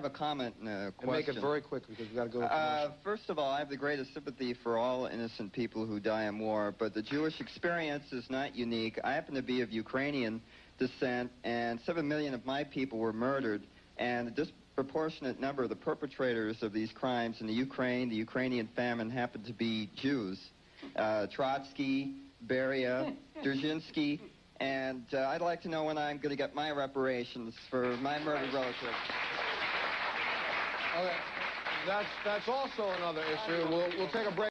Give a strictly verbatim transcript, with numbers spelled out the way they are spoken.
have a comment and a question. And make it very quick because we've got to go to uh, First of all, I have the greatest sympathy for all innocent people who die in war, but the Jewish experience is not unique. I happen to be of Ukrainian descent, and seven million of my people were murdered, and a disproportionate number of the perpetrators of these crimes in the Ukraine, the Ukrainian famine, happened to be Jews. Uh, Trotsky, Beria, Dzerzhinsky, and uh, I'd like to know when I'm going to get my reparations for my murdered relatives. Okay, that's, that's also another issue. We'll, we'll take a break.